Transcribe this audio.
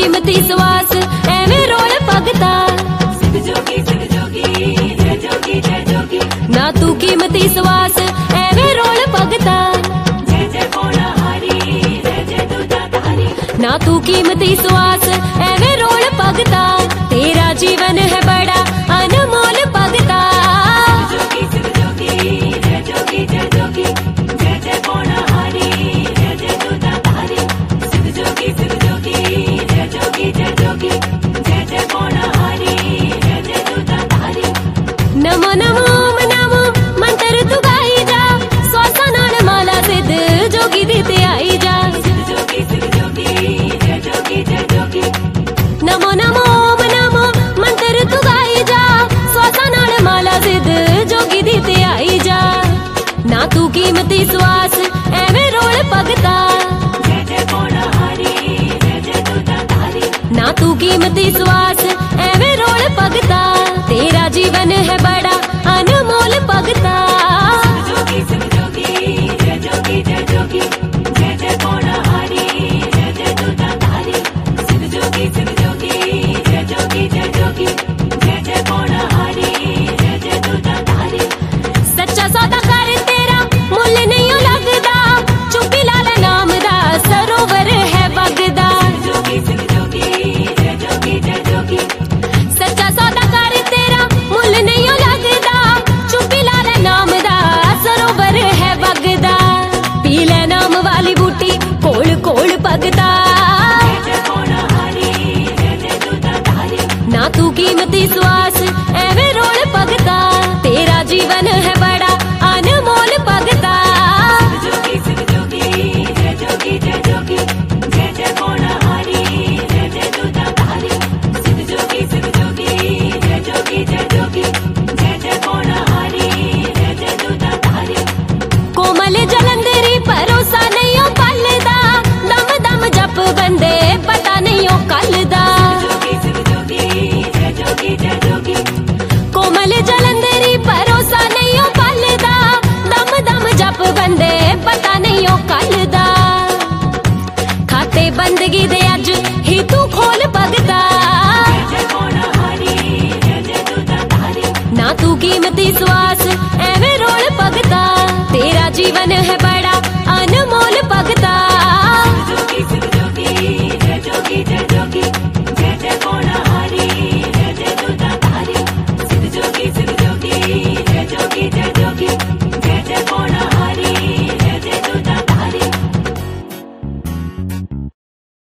कीमती सवास एवें रोल भगता। ना तू कीमती सवास एवें रोल भगता। ना तू कीमती सवास एवें रोल भगता। तेरा जीवन है बड़ा अनमोल भगता। नमो नमो नमो मंत्र तू गाई जा, स्वासा नाल माला सिद्ध जोगी दी ते आई जा। नमो नमो नमो मंत्र तू गाई जा, स्वासा नाल माला सिद्ध जोगी दी ते आई जा। ना तू कीमती सवास एवें रोल भगता। ना तू कीमती सवास एवें रोल भगता। तेरा जीवन है बड़ा अनमोल भगता। सच्चा सौदा कर तेरा मुल नहीं लगदा, चुप्पी लाल नाम दा सरोवर है बगदा। सच्चा सौदा कर तेरा मुल नहीं लगदा, चुप्पी लाल नाम दा सरोवर है बगदा। पी ले नाम वाली बूटी कोल कोल भगता। ना तू कीमती सवास एवें रोल भगता। तेरा जीवन है बड़ा अनमोल भगता। कोमल जलंधरी भरोसा नहीं हो पलदा, दम दम जप बंदे पता नहीं हो कलदा। कोमल जलंधरी भरोसा नहीं हो पलदा, दम दम जप बंदे पता नहीं हो कलदा। खाते बंदगी दे अज ही तू खोल भगता। ना तू कीमती सवास एवें रोल भगता। तेरा जीवन है बड़ा अनमोल भगता। जय जोगी